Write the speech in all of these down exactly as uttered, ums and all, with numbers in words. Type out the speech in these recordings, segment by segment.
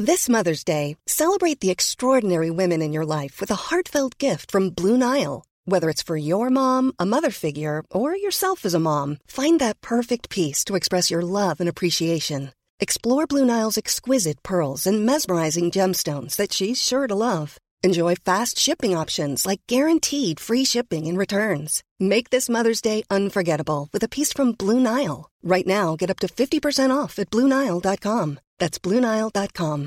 This Mother's Day, celebrate the extraordinary women in your life with a heartfelt gift from Blue Nile. Whether it's for your mom, a mother figure, or yourself as a mom, find that perfect piece to express your love and appreciation. Explore Blue Nile's exquisite pearls and mesmerizing gemstones that she's sure to love. Enjoy fast shipping options like guaranteed free shipping and returns. Make this Mother's Day unforgettable with a piece from Blue Nile. Right now, get up to fifty percent off at Blue Nile dot com. That's Blue Nile dot com.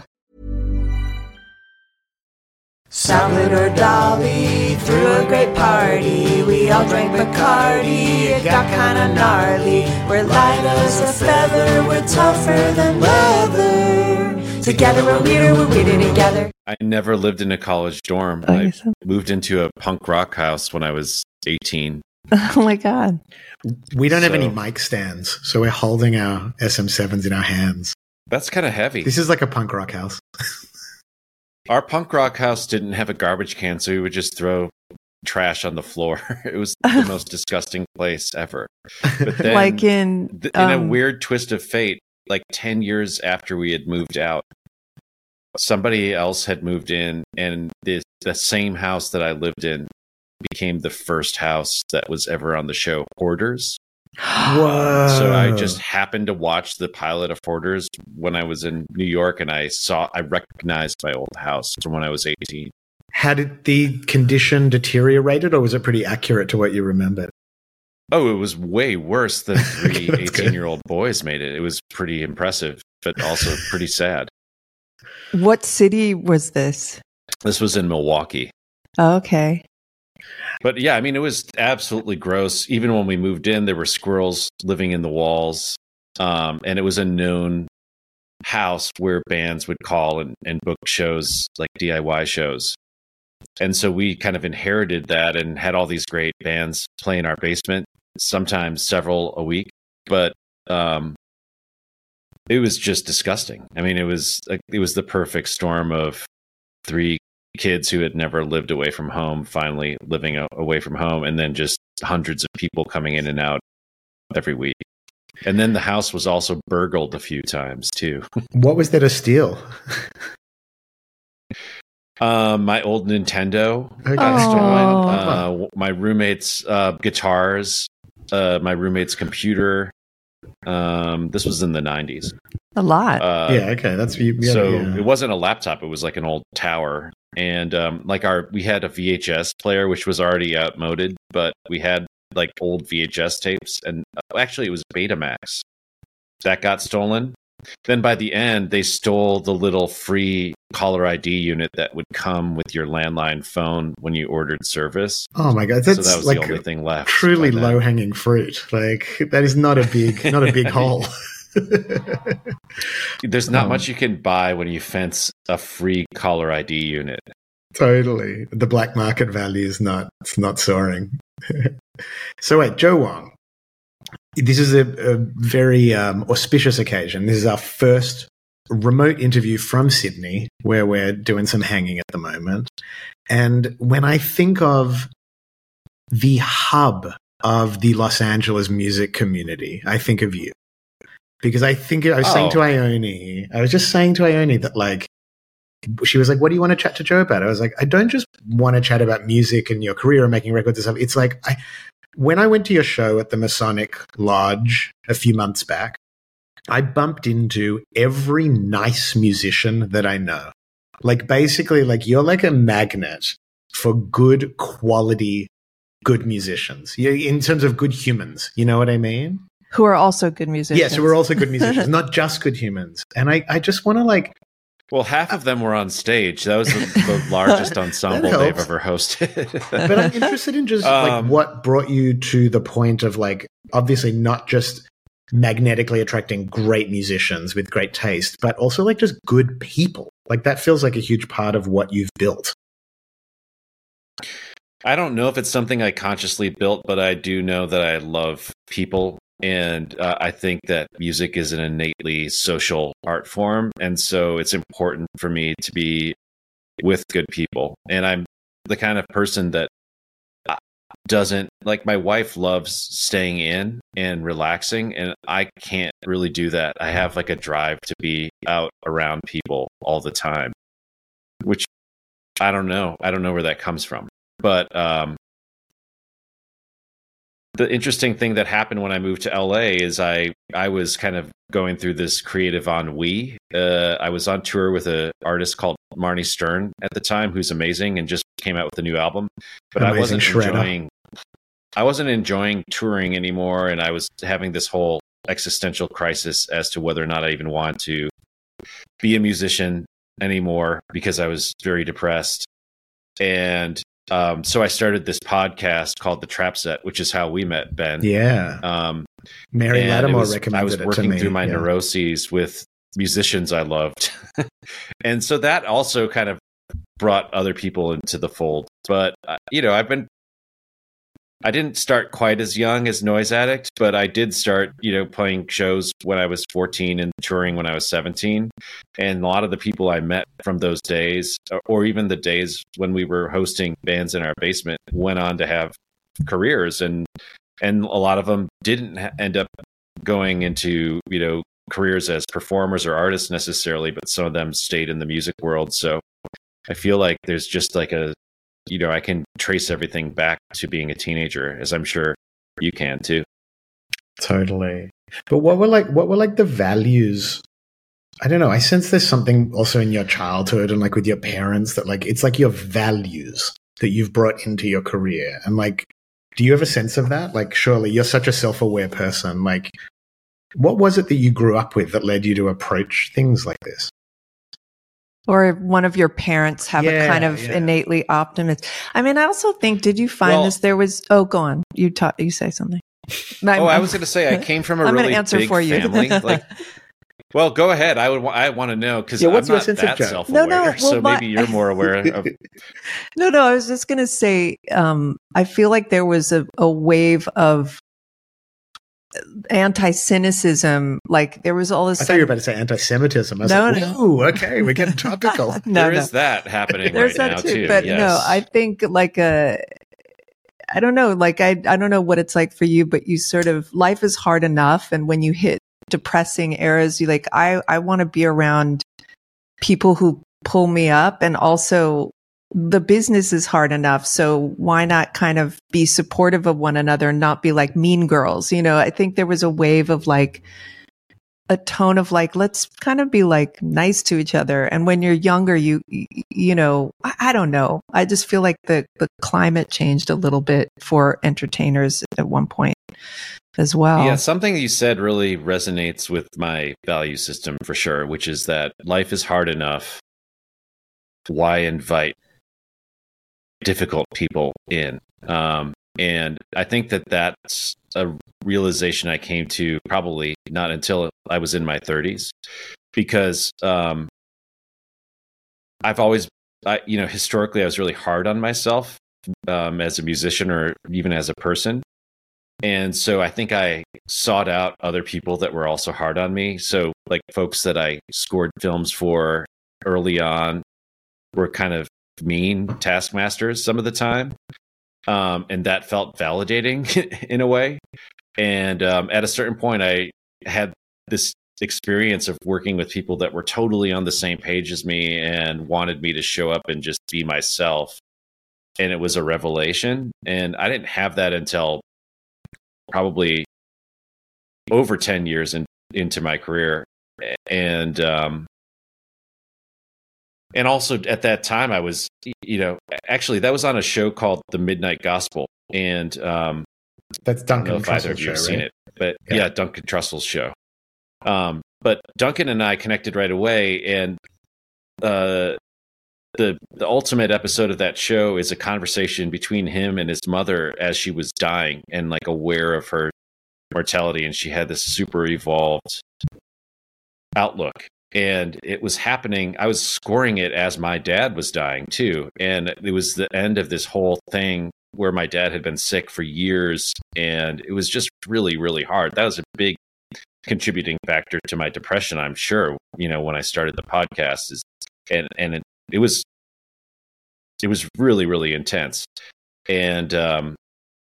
Salad or Dolly, threw a great party. We all drank Bacardi, it got kinda gnarly. We're light as a feather, we're tougher than leather. Together we're weirder, we're weirder together. I never lived in a college dorm. Oh, I so? moved into a punk rock house when I was eighteen. Oh my God. We don't have So- any mic stands, so we're holding our S M sevens in our hands. That's kind of heavy. This is like a punk rock house. Our punk rock house didn't have a garbage can, so we would just throw trash on the floor. It was the most disgusting place ever. But then, Like in, th- in a um, weird twist of fate, like ten years after we had moved out, somebody else had moved in, and this the same house that I lived in became the first house that was ever on the show Hoarders. Whoa. So I just happened to watch the pilot of Hoarders when I was in New York, and I saw I recognized my old house from when I was eighteen. How did the condition deteriorated, or was it pretty accurate to what you remembered? Oh, it was way worse than three That's good. eighteen-year-old boys made it. It was pretty impressive, but also pretty sad. what city was this? This was in Milwaukee. Oh, okay. But yeah, I mean, it was absolutely gross. Even when we moved in, there were squirrels living in the walls. Um, and it was a known house where bands would call and, and book shows, like D I Y shows. And so we kind of inherited that and had all these great bands play in our basement, sometimes several a week. But um, it was just disgusting. I mean, it was like, it was the perfect storm of three kids who had never lived away from home finally living a- away from home, and then just hundreds of people coming in and out every week. And then the house was also burgled a few times too. What was there to steal? um, my old Nintendo Okay. got Aw. stolen. Uh, my roommate's uh, guitars, uh, my roommate's computer. Um, this was in the nineties. A lot. Uh, yeah, okay. That's you. Yeah, so yeah. it wasn't a laptop; it was like an old tower. And um, like our, we had a V H S player which was already outmoded, but we had like old V H S tapes, and uh, actually it was Betamax that got stolen. Then by the end, they stole the little free caller I D unit that would come with your landline phone when you ordered service. Oh my god, So that's that was like the only thing left. truly by then. low hanging fruit. Like that is not a big, not a big hole. There's not Um, much you can buy when you fence a free caller I D unit. Totally, the black market value is not, it's not soaring. So wait, Joe Wong. This is a, a very um, auspicious occasion. This is our first remote interview from Sydney, where we're doing some hanging at the moment. And when I think of the hub of the Los Angeles music community, I think of you. Because I think, I was saying to Oh. Ione, I was just saying to Ione that, like, she was like, what do you want to chat to Joe about? I was like, I don't just want to chat about music and your career and making records and stuff. It's like, I, when I went to your show at the Masonic Lodge a few months back, I bumped into every nice musician that I know. Like, basically, like, you're like a magnet for good quality, good musicians. You, in terms of good humans, you know what I mean? Who are also good musicians. Yes, we're also good musicians, not just good humans. And I, I just want to, like, Well, half of them were on stage. That was the, the largest ensemble That they've helps. ever hosted. but I'm interested in just like Um, what brought you to the point of, like, obviously not just magnetically attracting great musicians with great taste, but also like just good people. Like that feels like a huge part of what you've built. I don't know if it's something I consciously built, but I do know that I love people. And uh, I think that music is an innately social art form. And so it's important for me to be with good people. And I'm the kind of person that doesn't like, my wife loves staying in and relaxing, and I can't really do that. I have like a drive to be out around people all the time, which I don't know. I don't know where that comes from. But um, the interesting thing that happened when I moved to L A is I I was kind of going through this creative ennui. Uh, I was on tour with an artist called Marnie Stern at the time, who's amazing and just came out with a new album. But Amazing I wasn't shredder. enjoying. I wasn't enjoying touring anymore, and I was having this whole existential crisis as to whether or not I even want to be a musician anymore because I was very depressed. And um, so I started this podcast called The Trap Set, which is how we met, Ben. Yeah. Um, Mary and it Lattimore was- recommended I was it to working me. through my yeah. neuroses with musicians I loved. And so that also kind of brought other people into the fold. But, uh, you know, I've been, I didn't start quite as young as Noise Addict, but I did start, you know, playing shows when I was fourteen and touring when I was seventeen. And a lot of the people I met from those days, or- or even the days when we were hosting bands in our basement, went on to have careers. And, and a lot of them didn't ha- end up going into, you know, careers as performers or artists necessarily, but some of them stayed in the music world. So I feel like there's just like a, you know, I can trace everything back to being a teenager, as I'm sure you can too. Totally. But what were like what were like the values? I don't know. I sense there's something also in your childhood and like with your parents that like it's like your values that you've brought into your career. And like, do you have a sense of that? Like, surely you're such a self-aware person. Like, what was it that you grew up with that led you to approach things like this? Or one of your parents have Yeah, a kind of yeah. innately optimist. I mean, I also think, did you find Well- this? There was, oh, go on. You taught, you say something. I'm- Oh, I I'm- was going to say I came from a I'm really gonna answer big for you. family. Like, well, go ahead. I would. wa- I want to know because Yeah, I'm what's your not sense of that joke? self-aware. No, no, well, so my- maybe you're more aware of. No, no, I was just going to say, um, I feel like there was a, a wave of anti-cynicism. Like there was all this. I thought you were about to say anti-Semitism. I was No, like, no. whoa, okay, we're getting topical. no, there no. is that happening There's right that now too, too. but yes. no, I think like a, I don't know, like I, I don't know what it's like for you, but you sort of life is hard enough, and when you hit depressing eras, you like I, I want to be around people who pull me up, and also the business is hard enough, so why not kind of be supportive of one another and not be like mean girls? You know, I think there was a wave of like a tone of like, let's kind of be like nice to each other. And when you're younger, you, you know, I, I don't know. I just feel like the, the climate changed a little bit for entertainers at one point as well. Yeah, something you said really resonates with my value system for sure, which is that life is hard enough. Why invite difficult people in? Um, and I think that that's a realization I came to probably not until I was in my thirties, because um, I've always, I, you know, historically I was really hard on myself um, as a musician or even as a person. And so I think I sought out other people that were also hard on me. So like folks that I scored films for early on were kind of mean taskmasters some of the time. Um, and that felt validating in a way. And um, at a certain point, I had this experience of working with people that were totally on the same page as me and wanted me to show up and just be myself. And it was a revelation. And I didn't have that until probably over ten years in, into my career. And, um, and also at that time I was, you know, actually that was on a show called The Midnight Gospel. And, um, That's I don't know Duncan if either of Trussell's you show, have seen right? it, but Yeah. yeah, Duncan Trussell's show. Um, but Duncan and I connected right away. And, uh, the, the ultimate episode of that show is a conversation between him and his mother as she was dying and like aware of her mortality. And she had this super evolved outlook. And it was happening. I was scoring it as my dad was dying too. And it was the end of this whole thing where my dad had been sick for years. And it was just really, really hard. That was a big contributing factor to my depression, I'm sure, you know, when I started the podcast is, and, and it, it was, it was really, really intense. And, um,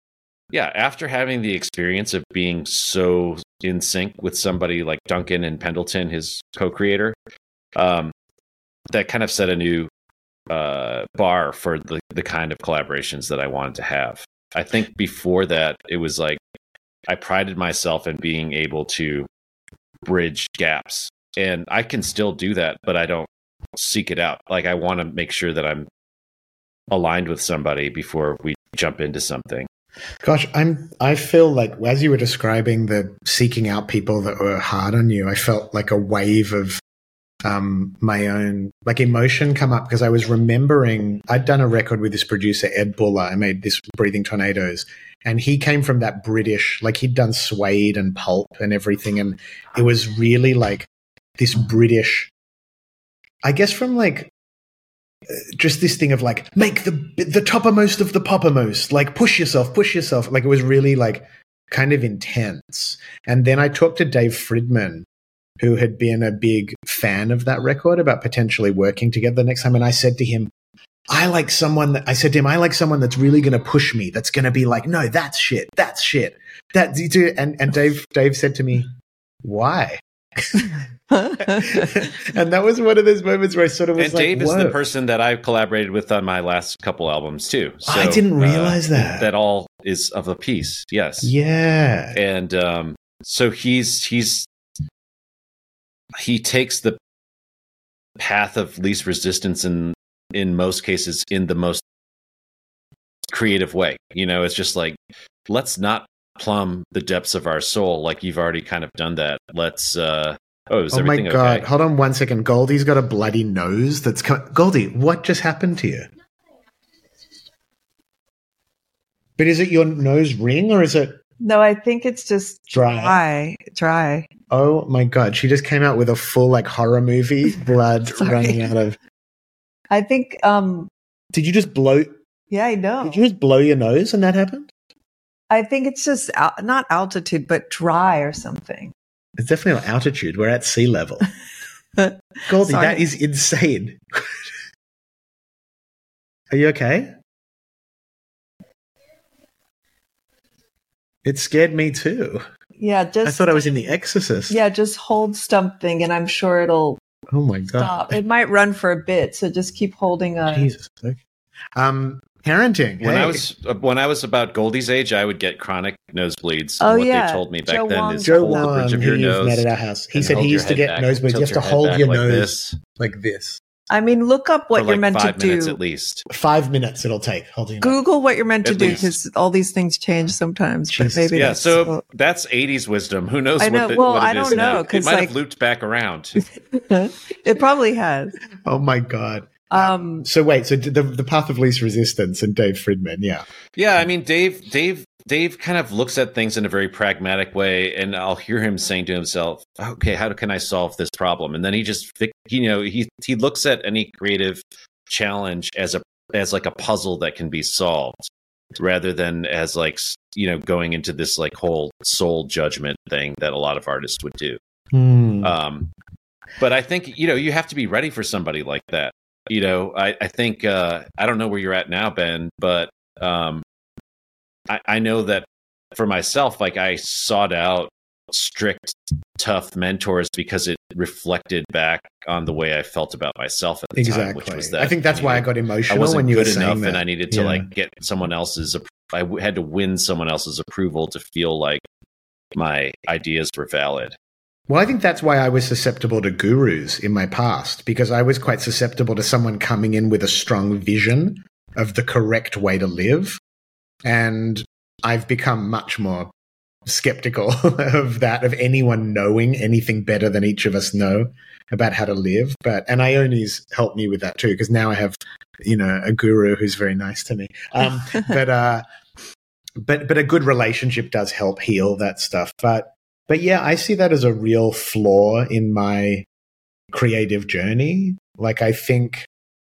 yeah, after having the experience of being so in sync with somebody like Duncan and Pendleton, his co-creator, um, that kind of set a new uh, bar for the, the kind of collaborations that I wanted to have. I think before that, it was like I prided myself in being able to bridge gaps, and I can still do that, but I don't seek it out. Like, I want to make sure that I'm aligned with somebody before we jump into something. Gosh, I'm. I feel like as you were describing the seeking out people that were hard on you, I felt like a wave of um, my own like emotion come up because I was remembering I'd done a record with this producer Ed Buller. I made this Breathing Tornadoes, and he came from that British, like he'd done Suede and Pulp and everything, and it was really like this British. I guess from like. Just this thing of like make the the toppermost of the poppermost, like push yourself, push yourself. Like it was really like kind of intense. And then I talked to Dave Fridman, who had been a big fan of that record, about potentially working together next time. And I said to him, I like someone that I said to him, I like someone that's really going to push me. That's going to be like, no, that's shit. That's shit. That's and and Dave Dave said to me, why? And that was one of those moments where I sort of was and like, Dave is whoa. the person that I've collaborated with on my last couple albums too. So, I didn't realize uh, that. That all is of a piece. Yes. Yeah. And um, so he's he's he takes the path of least resistance in in most cases in the most creative way. You know, it's just like, let's not plumb the depths of our soul like you've already kind of done that. Let's uh oh is oh my everything god okay? Hold on one second. Goldie's got a bloody nose that's com- Goldie, what just happened to you? But is it your nose ring or is it No, I think it's just Dry. dry. Dry. oh my god, she just came out with a full like horror movie blood Sorry. running out of. I think, um, Did you just blow yeah, I know. did you just blow your nose and that happened? I think it's just al- not altitude, but dry or something. It's definitely not altitude. We're at sea level. Goldie, Sorry. that is insane. Are you okay? It scared me too. Yeah, just I thought I was in The Exorcist. yeah, just hold something, and I'm sure it'll Oh my god. stop. It might run for a bit, so just keep holding on. Jesus. Okay. Um, parenting. When hey. I was uh, when I was about Goldie's age, I would get chronic nosebleeds. Oh, and what yeah. they told me back Joe then Wong is Joe hold the Wong, bridge of who your you've nose. met at our house, he and said hold he your used to head get back, nosebleeds. You tilt have to your head hold back your like nose this like this. I mean, look up what for you're like meant five to minutes do. at least. Five minutes it'll take holding it. Google what you're meant to At do least. because all these things change sometimes. Jesus. But maybe Yeah, that's, so that's eighties wisdom. Who knows I know. what, the, Well, what it I is don't now. know, It 'cause, might like- have looped back around. it probably has. Oh my god. Um, So wait, so the the path of least resistance and Dave Fridman, yeah. Yeah, I mean, Dave, Dave, Dave kind of looks at things in a very pragmatic way, and I'll hear him saying to himself, "Okay, how can I solve this problem?" And then he just, you know, he he looks at any creative challenge as a as like a puzzle that can be solved, rather than as like you know going into this like whole soul judgment thing that a lot of artists would do. Hmm. Um, but I think you know you have to be ready for somebody like that. You know, I, I think uh, I don't know where you're at now, Ben, but um, I, I know that for myself, like I sought out strict, tough mentors because it reflected back on the way I felt about myself at the Exactly. time, which was that I think that's you why I know, got I emotional wasn't when you were good saying enough, that. and I needed to Yeah. like get someone else's. I w- had to win someone else's approval to feel like my ideas were valid. Well, I think that's why I was susceptible to gurus in my past, because I was quite susceptible to someone coming in with a strong vision of the correct way to live. And I've become much more skeptical of that, of anyone knowing anything better than each of us know about how to live. But, and Ioni's helped me with that too, because now I have, you know, a guru who's very nice to me. Um, but, uh, but, but a good relationship does help heal that stuff. But, But yeah, I see that as a real flaw in my creative journey. Like, I think,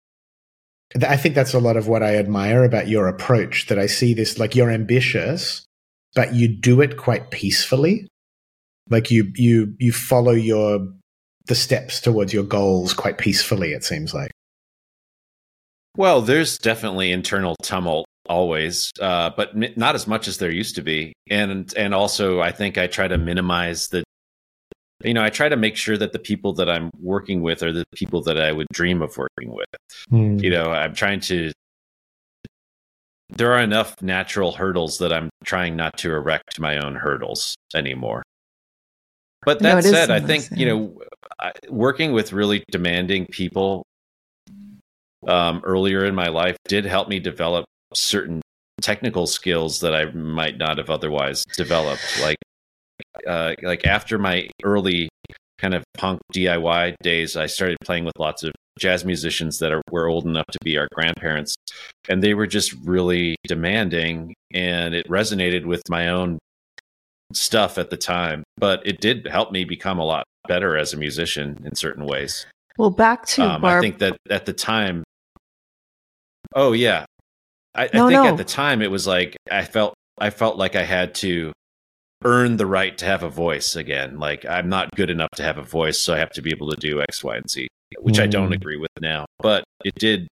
I think that's a lot of what I admire about your approach, that I see this, like, you're ambitious, but you do it quite peacefully. Like you, you, you follow your, the steps towards your goals quite peacefully, it seems like. Well, there's definitely internal tumult always, uh, but m- not as much as there used to be. And and also, I think I try to minimize the, you know, I try to make sure that the people that I'm working with are the people that I would dream of working with. Mm. You know, I'm trying to, there are enough natural hurdles that I'm trying not to erect my own hurdles anymore. But that No, it is said, I seamless, think, you yeah. know, I, working with really demanding people um, earlier in my life did help me develop certain technical skills that I might not have otherwise developed. Like, uh, like after my early kind of punk D I Y days, I started playing with lots of jazz musicians that are, were old enough to be our grandparents, and they were just really demanding, and it resonated with my own stuff at the time. But it did help me become a lot better as a musician in certain ways. Well, back to Um, Barb. I think that at the time, oh yeah, I, No, I think no. at the time it was like I felt I felt like I had to earn the right to have a voice again. Like, I'm not good enough to have a voice, so I have to be able to do X, Y, and Z, which I don't Mm. agree with now. But it did.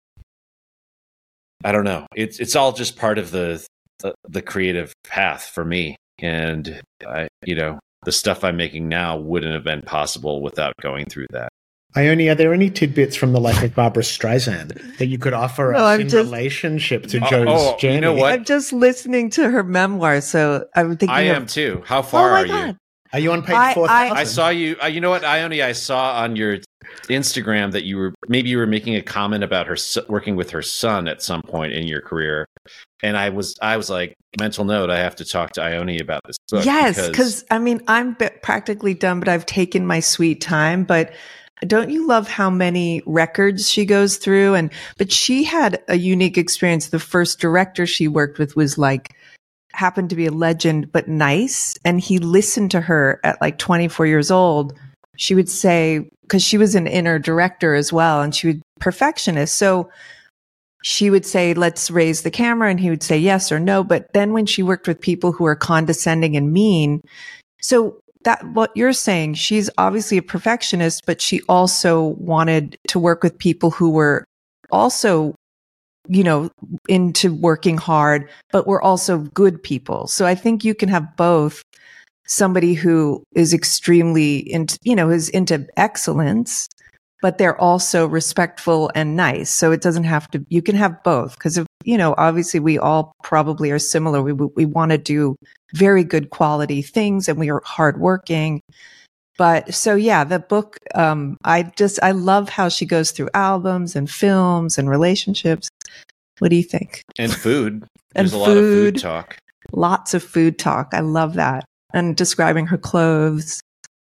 I don't know. It's it's all just part of the the, the creative path for me, and I, you know, the stuff I'm making now wouldn't have been possible without going through that. Ione, are there any tidbits from the life of Barbara Streisand that you could offer No, us I'm in just- relationship to Oh, Joe's oh, you journey? know what? I'm just listening to her memoir, so I'm thinking. I of, am too. How Oh far my are god! you? Are you on page I- four I- thousand? I saw you. Uh, you know what, Ione? I saw on your Instagram that you were maybe you were making a comment about her s- working with her son at some point in your career, and I was I was like, mental note, I have to talk to Ione about this book. Yes, because I mean, I'm b- practically done, but I've taken my sweet time. But don't you love how many records she goes through? And but she had a unique experience. The first director she worked with was like happened to be a legend, but nice. And he listened to her at like twenty-four years old. She would say, because she was an inner director as well, and she would perfectionist. So she would say, let's raise the camera. And he would say yes or no. But then when she worked with people who are condescending and mean, so that what you're saying, she's obviously a perfectionist, but she also wanted to work with people who were also, you know, into working hard, but were also good people. So I think you can have both somebody who is extremely into, you know, is into excellence, but they're also respectful and nice. So it doesn't have to, you can have both. Because, you know, obviously we all probably are similar. We, we want to do very good quality things and we are hardworking. But so, yeah, the book, um, I just, I love how she goes through albums and films and relationships. What do you think? and food. And There's a lot of food food. talk. Lots of food talk. I love that. And describing her clothes.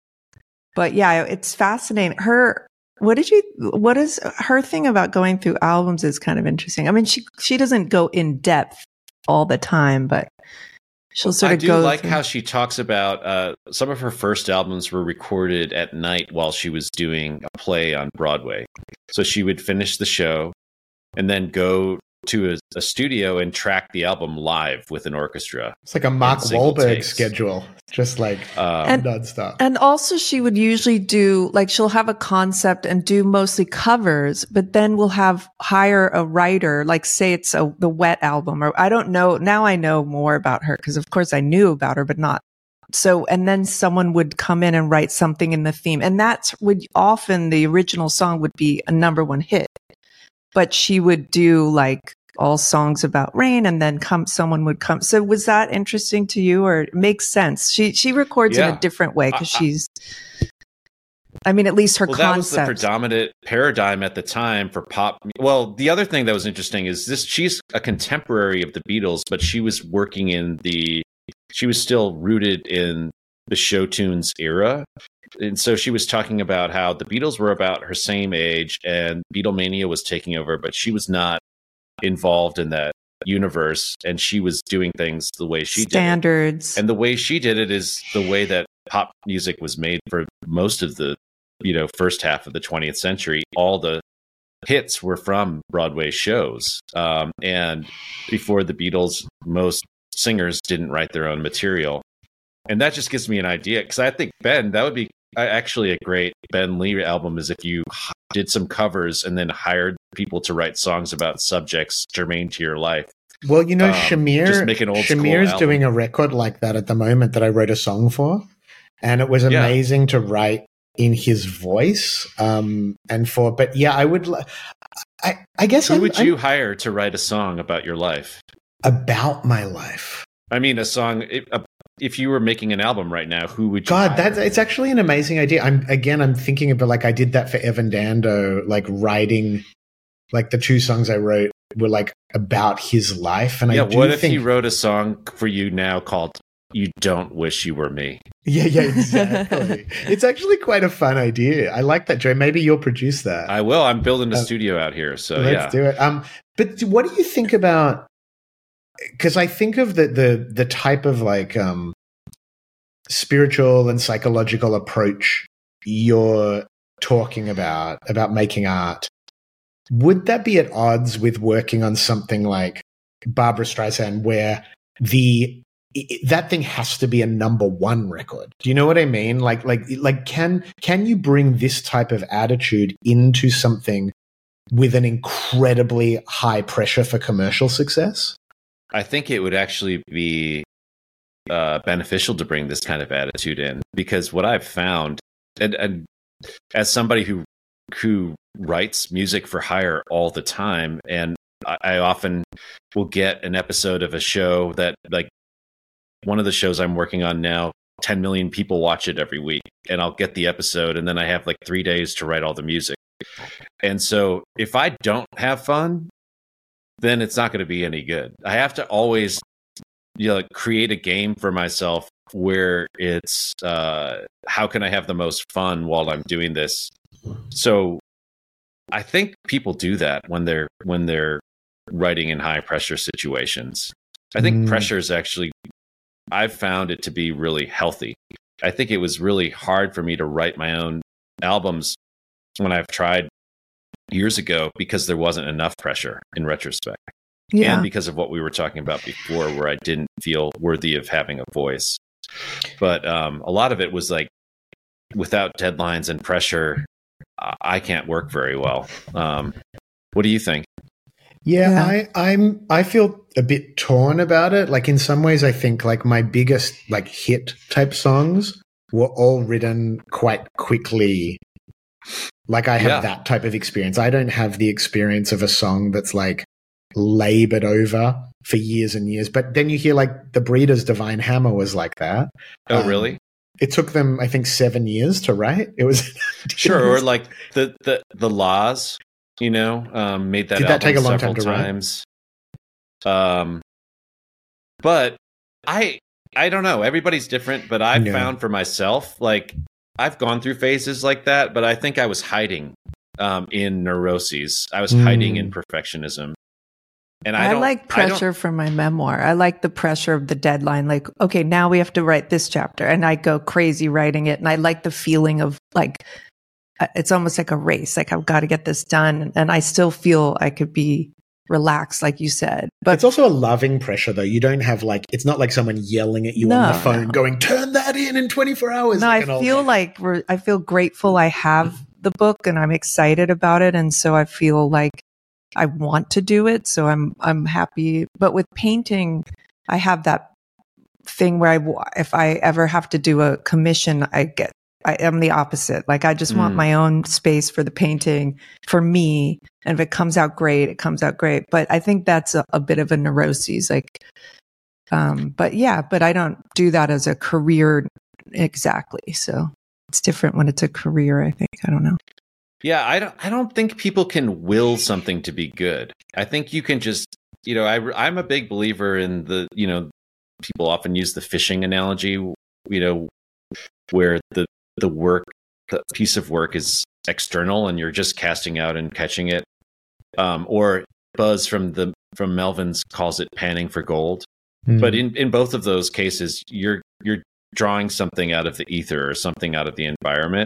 But yeah, it's fascinating. Her, what did you, what is her thing about going through albums is kind of interesting. I mean, she, she doesn't go in depth all the time, but she'll sort I of do go like through. how she talks about uh, some of her first albums were recorded at night while she was doing a play on Broadway. So she would finish the show and then go to a, a studio and track the album live with an orchestra. It's like a Mark And single Wahlberg takes. schedule, just like Um, And- nonstop. And also she would usually do, like, she'll have a concept and do mostly covers, but then we'll have hire a writer, like say it's a, the Wet album, or I don't know. Now I know more about her because of course I knew about her, but not. So, and then someone would come in and write something in the theme. And that's would often the original song would be a number one hit, but she would do like all songs about rain and then come, someone would come. So was that interesting to you, or it makes sense? She, she records in Yeah. a different way because I- I- she's, I mean, at least her well, that was the concept. predominant paradigm at the time for pop. Well, the other thing that was interesting is this: she's a contemporary of the Beatles, but she was working in the. She was still rooted in the show tunes era, and so she was talking about how the Beatles were about her same age, and Beatlemania was taking over, but she was not involved in that universe, and she was doing things the way she did it. Standards. And the way she did it is the way that pop music was made for most of the, you know, first half of the twentieth century. All the hits were from Broadway shows. Um, and before the Beatles, most singers didn't write their own material. And that just gives me an idea, because I think, Ben, that would be actually a great Ben Lee album, is if you did some covers and then hired people to write songs about subjects germane to your life. Well, you know, Um, Shamir, just make an old school Shamir's album. doing a record like that at the moment that I wrote a song for. And it was Yeah. amazing to write in his voice. Um, and for, but yeah, I would, li- I, I guess Who I'm, would I'm you hire to write a song about your life? about my life. I mean, a song. If, if you were making an album right now, who would you? God, hire? that's it's actually an amazing idea. I'm again, I'm thinking about like I did that for Evan Dando, like writing, like the two songs I wrote were like about his life. And yeah. I do What if think, he wrote a song for you now called "You Don't Wish You Were Me"? yeah, yeah, exactly. It's actually quite a fun idea. I like that, Joe. Maybe you'll produce that. I will. I'm building a Uh, studio out here, so Let's yeah. do it. Um, but what do you think about? Because I think of the the the type of like um, spiritual and psychological approach you're talking about about making art. Would that be at odds with working on something like Barbra Streisand, where the that thing has to be a number one record? Do you know what I mean? Like, like, like, can can you bring this type of attitude into something with an incredibly high pressure for commercial success? I think it would actually be uh, beneficial to bring this kind of attitude in, because what I've found, and, and as somebody who who writes music for hire all the time, and I, I often will get an episode of a show that, like one of the shows I'm working on now, ten million people watch it every week, and I'll get the episode, and then I have like three days to write all the music. And so if I don't have fun, then it's not going to be any good. I have to always, you know, create a game for myself where it's uh, how can I have the most fun while I'm doing this. So I think people do that when they're when they're writing in high pressure situations. I think Mm. pressure is actually, I've found it to be really healthy. I think it was really hard for me to write my own albums when I've tried years ago, because there wasn't enough pressure in retrospect. Yeah. And because of what we were talking about before, where I didn't feel worthy of having a voice. But um, a lot of it was like, without deadlines and pressure, I can't work very well. Um, what do you think? Yeah, Yeah. I, I'm. I feel a bit torn about it. Like in some ways, I think like my biggest like hit type songs were all written quite quickly. Like I have Yeah. that type of experience. I don't have the experience of a song that's like labored over for years and years. But then you hear like the Breeders' Divine Hammer was like that. Oh, Um, really? It took them, I think, seven years to write. It was Sure. Or like the the the Laws, you know, um, made that Did that album take a long several time to write? times. Um, but I I don't know. Everybody's different, but I've Yeah. found for myself, like I've gone through phases like that, but I think I was hiding um, in neuroses. I was Mm. hiding in perfectionism. And I, I, don't like I don't- pressure for my memoir. I like the pressure of the deadline. Like, okay, now we have to write this chapter, and I go crazy writing it. And I like the feeling of like, uh, it's almost like a race. Like I've got to get this done, and I still feel I could be relaxed, like you said. But it's also a loving pressure, though. You don't have like, it's not like someone yelling at you No, on the phone no. going, turn that in in twenty-four hours. no, like I an old feel man. like we're, I feel grateful I have the book, and I'm excited about it, and so I feel like I want to do it. So I'm I'm happy. But with painting, I have that thing where I, w- if I ever have to do a commission, I get, I am the opposite. Like I just want Mm. my own space for the painting for me. And if it comes out great, it comes out great. But I think that's a, a bit of a neuroses. Like, um, but yeah, but I don't do that as a career exactly. So it's different when it's a career, I think. I don't know. Yeah, I don't. I don't think people can will something to be good. I think you can just, you know, I, I'm a big believer in the, you know, people often use the fishing analogy, you know, where the the work, the piece of work is external, and you're just casting out and catching it. Um, or Buzz from the from Melvin's calls it panning for gold. Mm. But in, in both of those cases, you're you're drawing something out of the ether or something out of the environment.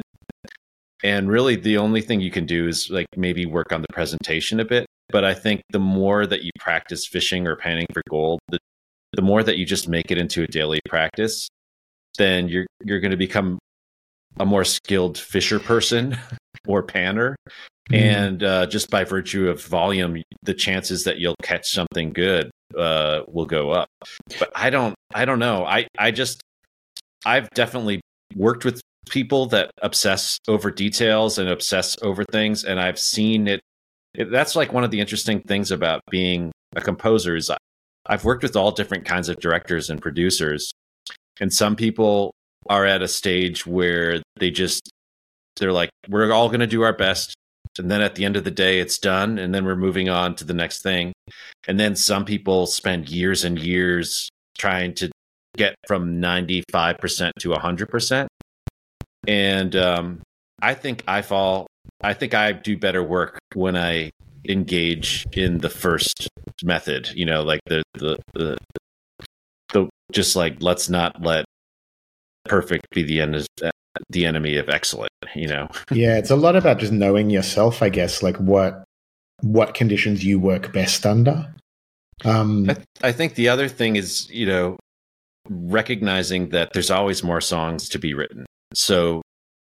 And really, the only thing you can do is like maybe work on the presentation a bit. But I think the more that you practice fishing or panning for gold, the, the more that you just make it into a daily practice, then you're you're going to become a more skilled fisher person or panner. Mm. And uh, just by virtue of volume, the chances that you'll catch something good uh, will go up. But I don't, I don't know. I, I just, I've definitely worked with people that obsess over details and obsess over things, and I've seen it. it that's like one of the interesting things about being a composer is I, I've worked with all different kinds of directors and producers, and some people are at a stage where they just, they're like, we're all going to do our best. And then at the end of the day, it's done. And then we're moving on to the next thing. And then some people spend years and years trying to get from ninety-five percent to one hundred percent. And um, I think I fall, I think I do better work when I engage in the first method, you know, like the, the, the, the just like, let's not let perfect be the end is the enemy of excellent, you know? Yeah. It's a lot about just knowing yourself, I guess, like what, what conditions you work best under. Um, I, th- I think the other thing is, you know, recognizing that there's always more songs to be written. So,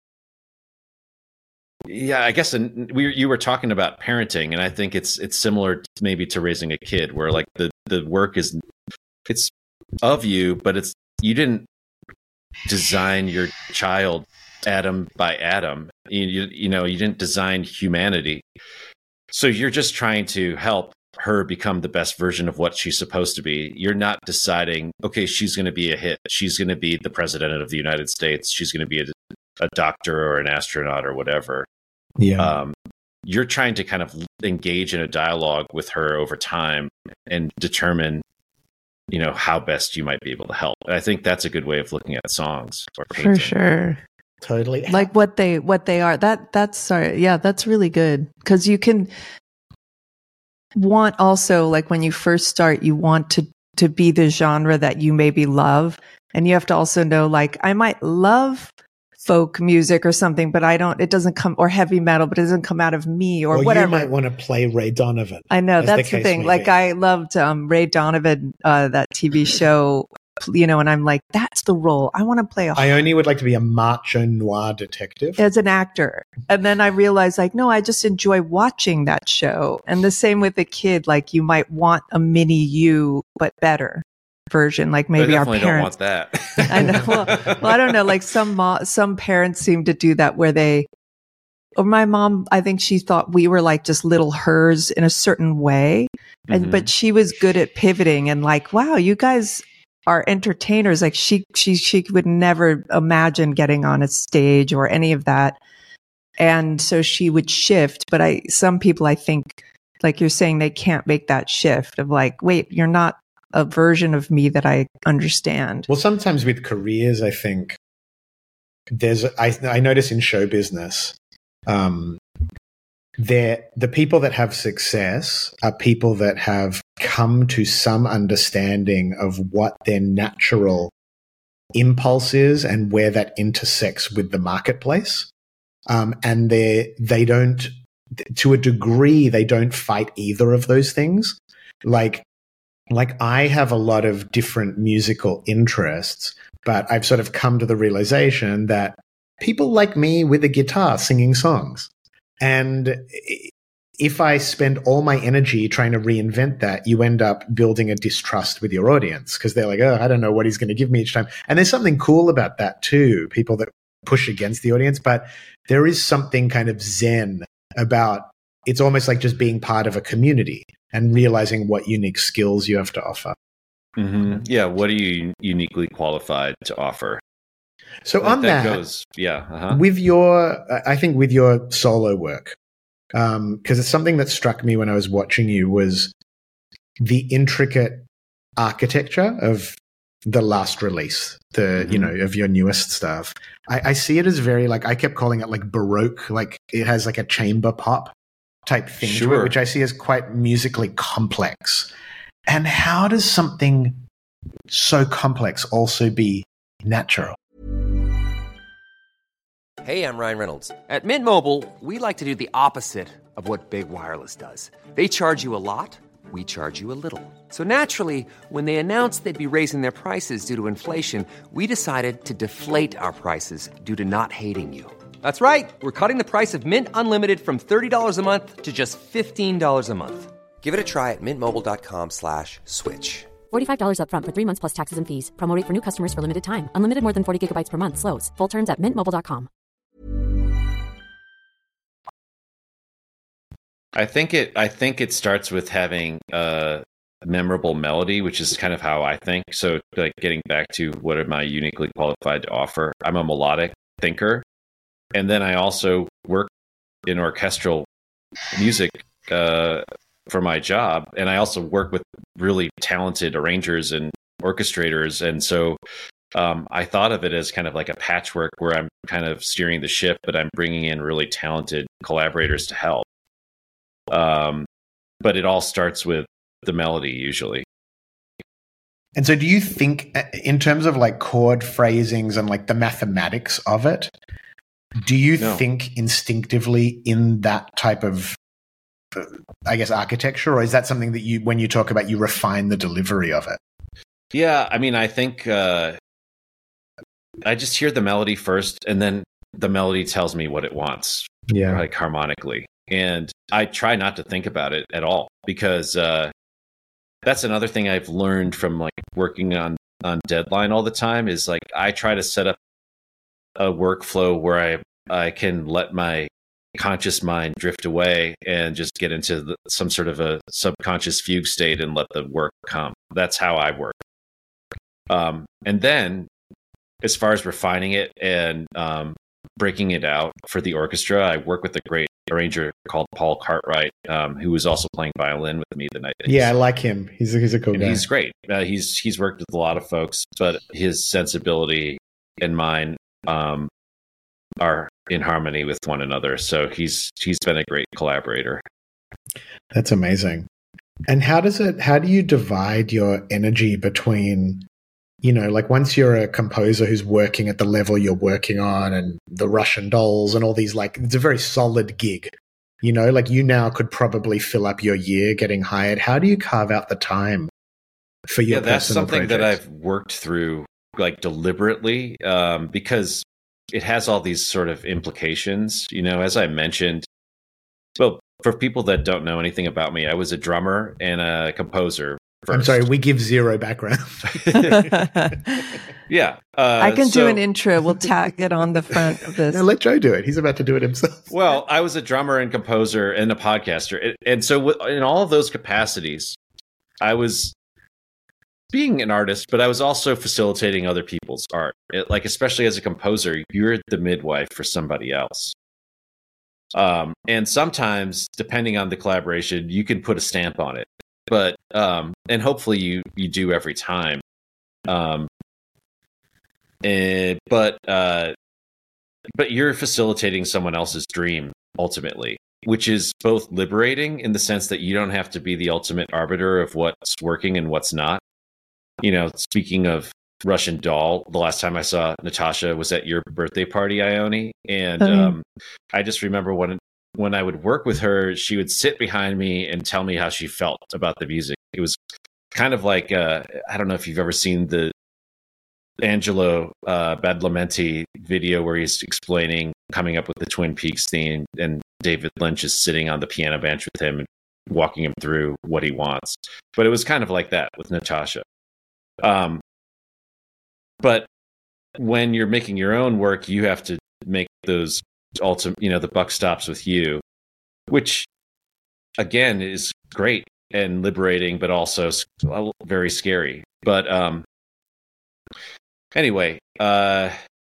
yeah, I guess in, we you were talking about parenting, and I think it's it's similar to maybe to raising a kid, where like the, the work is it's of you, but it's you didn't design your child atom by atom. You, you you know you didn't design humanity, so you're just trying to help her become the best version of what she's supposed to be. You're not deciding, okay, she's going to be a hit. She's going to be the president of the United States. She's going to be a, a doctor or an astronaut or whatever. Yeah. Um, you're trying to kind of engage in a dialogue with her over time and determine, you know, how best you might be able to help. And I think that's a good way of looking at songs or painting. For sure. Totally. Like what they what they are. That that's sorry. Yeah, that's really good. Because you can want also, like when you first start, you want to to be the genre that you maybe love, and you have to also know, like, I might love folk music or something, but I don't, it doesn't come, or heavy metal, but it doesn't come out of me or, or whatever. You might want to play Ray Donovan. I know, that's the, the thing. Like, I loved um, Ray Donovan, uh, that T V show, you know, and I'm like, that's the role. I want to play a I only would like to be a macho noir detective. As an actor. And then I realized, like, no, I just enjoy watching that show. And the same with a kid, like, you might want a mini you, but better version, like maybe our parents. I definitely don't want that. I know. Well, well, I don't know. Like some mo- some parents seem to do that, where they, or my mom, I think she thought we were like just little hers in a certain way, and mm-hmm. but she was good at pivoting and like, wow, you guys are entertainers. Like she she she would never imagine getting on a stage or any of that, and so she would shift. But I, some people, I think, like you're saying, they can't make that shift of like, wait, you're not a version of me that I understand. Well, sometimes with careers, I think there's, I, I notice in show business, um, there, the people that have success are people that have come to some understanding of what their natural impulse is and where that intersects with the marketplace. Um, and they, they don't, to a degree, they don't fight either of those things. Like, Like I have a lot of different musical interests, but I've sort of come to the realization that people like me with a guitar singing songs. And if I spend all my energy trying to reinvent that, you end up building a distrust with your audience because they're like, oh, I don't know what he's going to give me each time. And there's something cool about that too, people that push against the audience. But there is something kind of zen about, it's almost like just being part of a community and realizing what unique skills you have to offer. Mm-hmm. Yeah, what are you uniquely qualified to offer? So like on that, that goes, yeah, uh-huh. with your, I think with your solo work, because um, it's something that struck me when I was watching you was the intricate architecture of the last release, the mm-hmm. you know, of your newest stuff. I, I see it as very like, I kept calling it like Baroque, like it has like a chamber pop type thing sure. to it, which I see as quite musically complex. And how does something so complex also be natural? Hey, I'm Ryan Reynolds. At Mint Mobile, we like to do the opposite of what Big Wireless does. They charge you a lot, we charge you a little. So naturally, when they announced they'd be raising their prices due to inflation, we decided to deflate our prices due to not hating you. That's right. We're cutting the price of Mint Unlimited from thirty dollars a month to just fifteen dollars a month. Give it a try at mintmobile.com slash switch. forty-five dollars up front for three months plus taxes and fees. Promo rate for new customers for limited time. Unlimited more than forty gigabytes per month. Slows full terms at mint mobile dot com. I think it I think it starts with having a memorable melody, which is kind of how I think. So like getting back to what am I uniquely qualified to offer? I'm a melodic thinker. And then I also work in orchestral music uh, for my job. And I also work with really talented arrangers and orchestrators. And so um, I thought of it as kind of like a patchwork where I'm kind of steering the ship, but I'm bringing in really talented collaborators to help. Um, but it all starts with the melody usually. And so do you think in terms of like chord phrasings and like the mathematics of it, do you no. think instinctively in that type of, I guess, architecture, or is that something that you, when you talk about, you refine the delivery of it? Yeah, I mean, I think uh, I just hear the melody first, and then the melody tells me what it wants, yeah, like harmonically. And I try not to think about it at all, because uh, that's another thing I've learned from like working on, on Deadline all the time is like I try to set up a workflow where I I can let my conscious mind drift away and just get into the, some sort of a subconscious fugue state and let the work come. That's how I work. Um, and then as far as refining it and um, breaking it out for the orchestra, I work with a great arranger called Paul Cartwright, um, who was also playing violin with me the night. Yeah, I like him. He's a, he's a cool guy. He's great. Uh, he's he's worked with a lot of folks, but his sensibility and mine um, are in harmony with one another. So he's he's been a great collaborator. That's amazing. And how does it? How do you divide your energy between, you know, like once you're a composer who's working at the level you're working on and the Russian dolls and all these, like, it's a very solid gig, you know, like you now could probably fill up your year getting hired. How do you carve out the time for your yeah, that's personal something projects? that I've worked through like deliberately um, because it has all these sort of implications, you know, as I mentioned. Well, for people that don't know anything about me, I was a drummer and a composer first. I'm sorry, we give zero background. yeah. Uh, I can so, do an intro. We'll tag it on the front of this. No, let Joe do it. He's about to do it himself. Well, I was a drummer and composer and a podcaster. And so in all of those capacities, I was being an artist, but I was also facilitating other people's art. It, like, especially as a composer, you're the midwife for somebody else. Um, and sometimes, depending on the collaboration, you can put a stamp on it. But um, and hopefully you you do every time. Um, and, but uh, but you're facilitating someone else's dream ultimately, which is both liberating in the sense that you don't have to be the ultimate arbiter of what's working and what's not. You know, speaking of Russian Doll, the last time I saw Natasha was at your birthday party, Ione, and Oh, yeah. um, I just remember when when I would work with her, she would sit behind me and tell me how she felt about the music. It was kind of like uh, I don't know if you've ever seen the Angelo uh, Badalamenti video where he's explaining coming up with the Twin Peaks theme, and David Lynch is sitting on the piano bench with him and walking him through what he wants. But it was kind of like that with Natasha. Um, but when you're making your own work, you have to make those ultimate, you know, the buck stops with you, which again is great and liberating, but also very scary. But um, anyway, uh,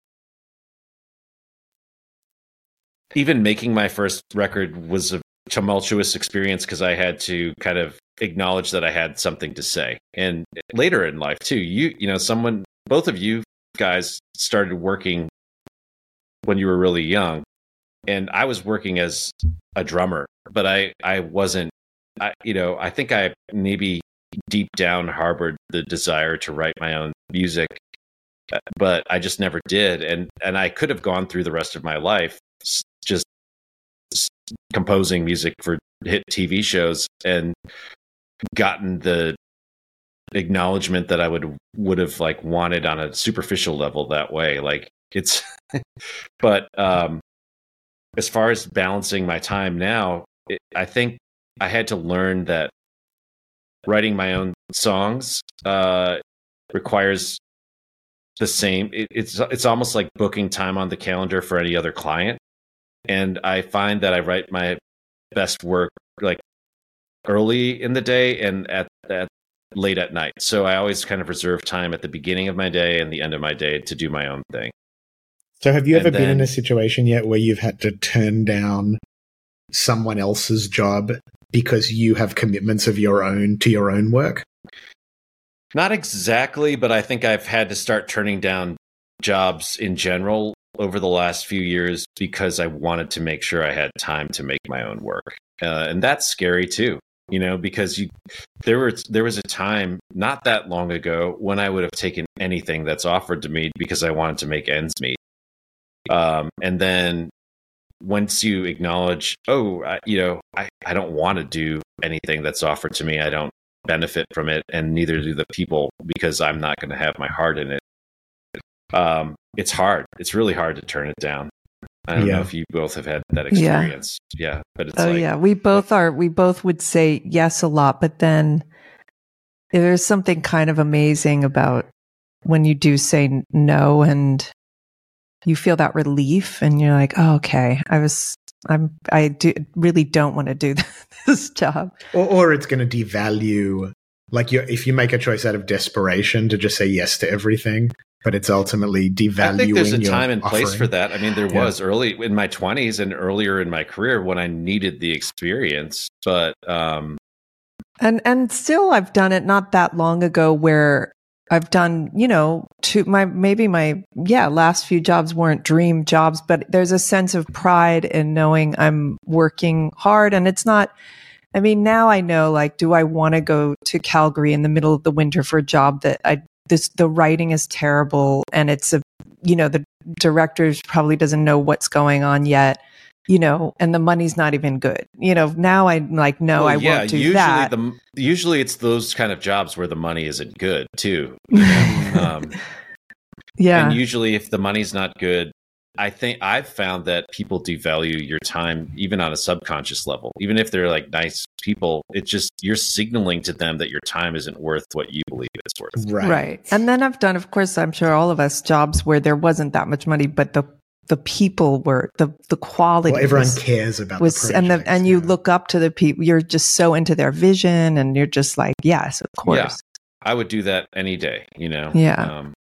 even making my first record was a tumultuous experience because I had to kind of acknowledge that I had something to say. And later in life too, you you know, someone, both of you guys started working when you were really young, and I was working as a drummer, but I I wasn't. I you know I think I maybe deep down harbored the desire to write my own music, but I just never did. And and I could have gone through the rest of my life just composing music for hit T V shows and gotten the acknowledgement that I would would have like wanted on a superficial level that way. Like it's, but um, as far as balancing my time now, it, I think I had to learn that writing my own songs uh, requires the same. It, it's it's almost like booking time on the calendar for any other client. And I find that I write my best work like early in the day and at, at late at night. So I always kind of reserve time at the beginning of my day and the end of my day to do my own thing. So have you ever And been in then- a situation yet where you've had to turn down someone else's job because you have commitments of your own to your own work? Not exactly, but I think I've had to start turning down jobs in general over the last few years because I wanted to make sure I had time to make my own work. Uh, and that's scary too, you know, because you there was there was a time not that long ago when I would have taken anything that's offered to me because I wanted to make ends meet. Um, and then once you acknowledge, oh, I, you know, I, I don't want to do anything that's offered to me. I don't benefit from it, and neither do the people because I'm not going to have my heart in it. Um, it's hard. It's really hard to turn it down. I don't Yeah. know if you both have had that experience. Yeah, yeah, but it's Oh like, yeah, we both are. We both would say yes a lot, but then there's something kind of amazing about when you do say no, and you feel that relief, and you're like, oh, okay, I was, I'm, I do really don't want to do this job. Or, or it's going to devalue, like you if you make a choice out of desperation to just say yes to everything, but it's ultimately devaluing. I think there's a your time and place offering. for that. I mean, there Yeah. was early in my twenties and earlier in my career when I needed the experience, but um, And and still, I've done it not that long ago where I've done, you know, to my maybe my yeah last few jobs weren't dream jobs, but there's a sense of pride in knowing I'm working hard, and it's not. I mean, now I know, like, do I want to go to Calgary in the middle of the winter for a job that I this the writing is terrible, and it's a you know the director probably doesn't know what's going on yet. You know, and the money's not even good. You know, now I'm like, no, well, I yeah, won't do usually that. the usually it's those kind of jobs where the money isn't good too. You know? um, yeah. And usually, if the money's not good, I think I've found that people devalue your time even on a subconscious level. Even if they're like nice people, it's just you're signaling to them that your time isn't worth what you believe it's worth. Right. Right. And then I've done, of course, I'm sure all of us jobs where there wasn't that much money, but the the people were the the quality. Well, everyone was, cares about was the and the projects, and you yeah. look up to the people. You're just so into their vision, and you're just like, yes, of course. Yeah. I would do that any day. You know. Yeah. Um,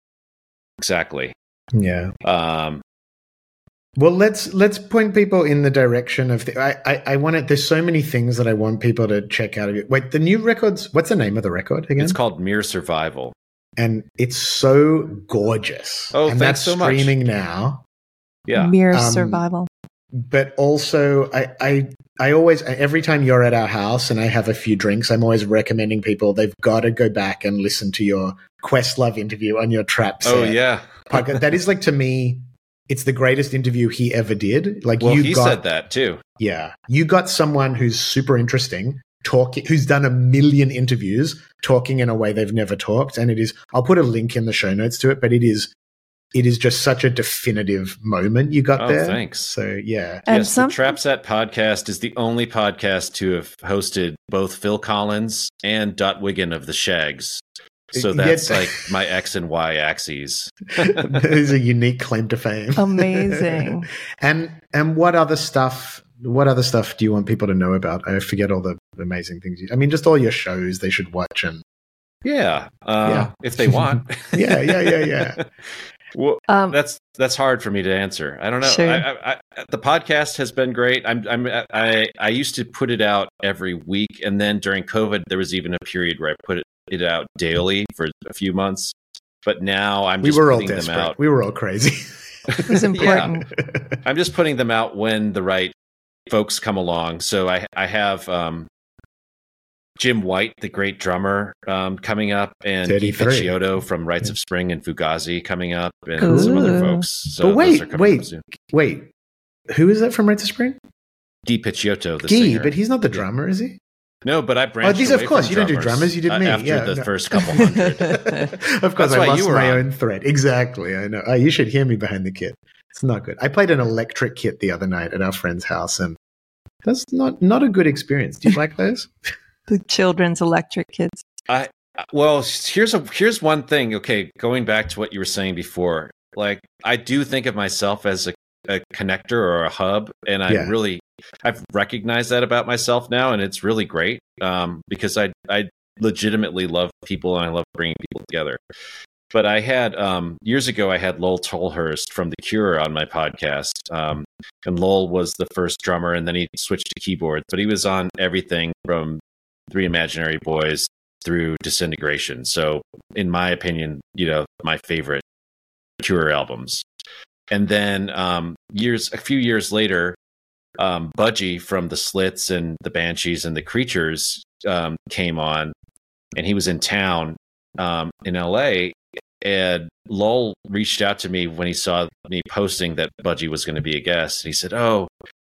exactly. Yeah. Um, Well, let's let's point people in the direction of the. I I, I want it. There's so many things that I want people to check out of it. Wait, the new records. What's the name of the record again? it's called Mere Survival. and it's so gorgeous. Oh, and thanks that's so much. streaming now. Yeah. Mere Um, survival. But also, I, I I always every time you're at our house and I have a few drinks, I'm always recommending people they've got to go back and listen to your Questlove interview on your Trap Set Oh yeah. podcast. That is like to me, it's the greatest interview he ever did. Like Well, you he got, said that too. yeah, you got someone who's super interesting, talking, who's done a million interviews, talking in a way they've never talked, and it is. I'll put a link in the show notes to it, but it is. It is just such a definitive moment you got Oh, there. thanks. So yeah, And yes, some- the Trap Set podcast is the only podcast to have hosted both Phil Collins and Dot Wiggin of the Shags. So Yeah. that's like my X and Y axes. that is a unique claim to fame. Amazing. and and what other stuff? What other stuff do you want people to know about? I forget all the amazing things. You, I mean, just all your shows they should watch and Yeah, uh, Yeah. if they want. yeah, yeah, yeah, yeah. Well, Um, that's that's hard for me to answer. I don't know. Sure. I, I, I, the podcast has been great. I'm, I'm I I used to put it out every week, and then during COVID, there was even a period where I put it, it out daily for a few months. But now I'm We just were all putting them desperate. out. We were all crazy. it was important. I'm just putting them out when the right folks come along. So I I have um, Jim White, the great drummer, um, coming up, and Guy thirty-three. Picciotto from Rites of Spring and Fugazi coming up, and some other Ooh. folks. So But those wait, are coming wait. up soon. Wait, who is that from Right to Spring? Guy Picciotto, the Guy, singer. but he's not the drummer, is he? No, but I branched Oh, these away of course from you don't do drummers, drummers. You did uh, me. after yeah, the no. first couple hundred. Of course, That's I why lost you were my on. own thread. Exactly, I know. Oh, you should hear me behind the kit. It's not good. I played an electric kit the other night at our friend's house, and that's not not a good experience. Do you like those? The children's Electric Kids. I well, here's a here's one thing. Okay, going back to what you were saying before, like I do think of myself as a, a connector or a hub, and I Yeah. really I've recognized that about myself now, and it's really great um, because I I legitimately love people and I love bringing people together. But I had um, years ago, I had Lowell Tolhurst from The Cure on my podcast, um, and Lowell was the first drummer, and then he switched to keyboards. But he was on everything from Three Imaginary Boys through Disintegration. So, in my opinion, you know, my favorite Cure albums. And then um, years, a few years later, um, Budgie from the Slits and the Banshees and the Creatures um, came on, and he was in town um, in L A. And Lowell reached out to me when he saw me posting that Budgie was going to be a guest. And he said, "Oh,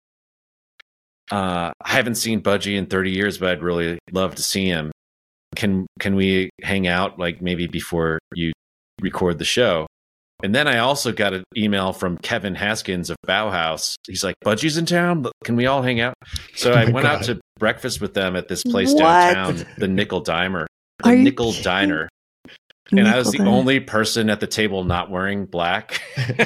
uh, I haven't seen Budgie in thirty years, but I'd really love to see him. Can can we hang out like maybe before you record the show?" And then I also got an email from Kevin Haskins of Bauhaus. He's like, "Budgie's in town. Can we all hang out?" So Oh I my went out God. to breakfast with them at this place What? downtown, the Nickel Dimer, the Are you Nickel kidding? Diner. And I was the Nickel only person at the table not wearing black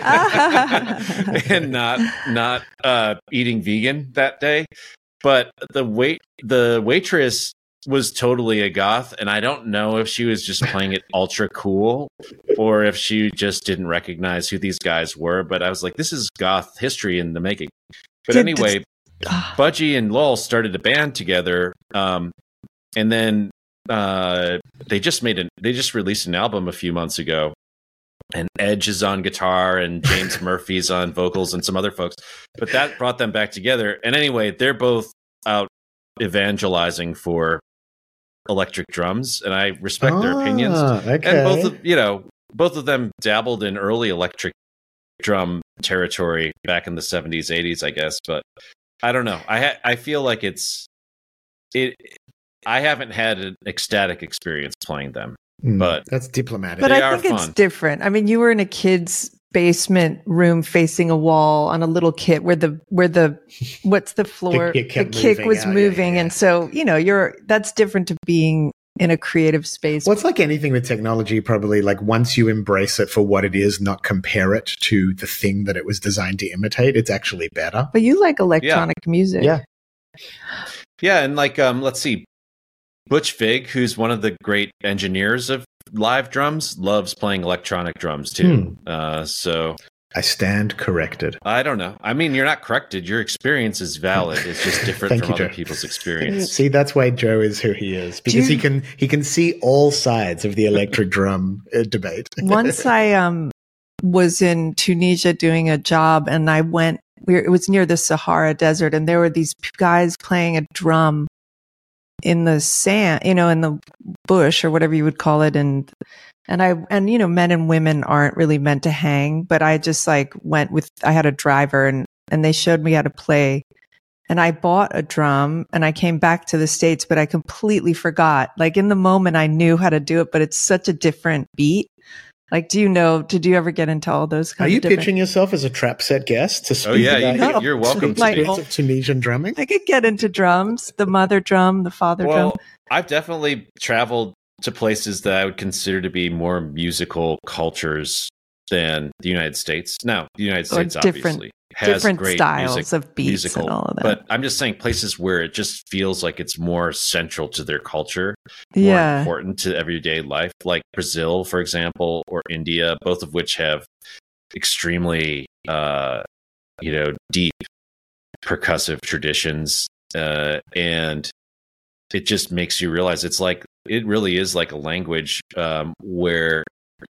and not not uh, eating vegan that day. But the wait the waitress was totally a goth, and I don't know if she was just playing it ultra cool or if she just didn't recognize who these guys were. But I was like, this is goth history in the making. But Did- anyway, Budgie and Lowell started a band together, um, and then uh, they just made an they just released an album a few months ago, and Edge is on guitar and James Murphy's on vocals and some other folks. But that brought them back together. And anyway, they're both out evangelizing for electric drums, and I respect their opinions. Ah, okay. And both of you know, both of them dabbled in early electric drum territory back in the seventies, eighties, I guess. But I don't know. I ha- I feel like it's it. I haven't had an ecstatic experience playing them, Mm, but that's diplomatic. But They I are think it's fun. different. I mean, you were in a kid's basement room facing a wall on a little kit where the where the what's the floor kick kept the kick moving was out, yeah, moving, yeah. and so you know you're that's different to being in a creative space. Well, it's like anything with technology, probably like once you embrace it for what it is, not compare it to the thing that it was designed to imitate, it's actually better. But you like electronic music, Yeah. yeah, and like um, let's see, Butch Vig, who's one of the great engineers of live drums, loves playing electronic drums too. Uh, so I stand corrected. I don't know. I mean, you're not corrected. Your experience is valid. It's just different Thank from you, other Joe. people's experience. See, that's why Joe is who he is, because you- he can he can see all sides of the electric drum uh, debate. Once I um was in Tunisia doing a job, and I went. We were, it was near the Sahara Desert, and there were these p- guys playing a drum in the sand, you know, in the bush or whatever you would call it, and and I and you know, men and women aren't really meant to hang, but I just like went with. I had a driver, and and they showed me how to play. And I bought a drum and I came back to the States, but I completely forgot. Like in the moment, I knew how to do it, but it's such a different beat. Like, do you know, did you ever get into all those Are kinds you of different? pitching yourself as a trap set guest to speak Oh yeah, about you, No. you're welcome to Like, speak. bits of Tunisian drumming? I could get into drums, the mother drum, the father Well, drum. I've definitely traveled to places that I would consider to be more musical cultures than the United States. Now, the United Or States different- obviously has Different great styles music, of beats musical, and all of that. but I'm just saying places where it just feels like it's more central to their culture, more Yeah. important to everyday life, like Brazil, for example, or India, both of which have extremely, uh, you know, deep percussive traditions, uh, and it just makes you realize it's like it really is like a language um, where,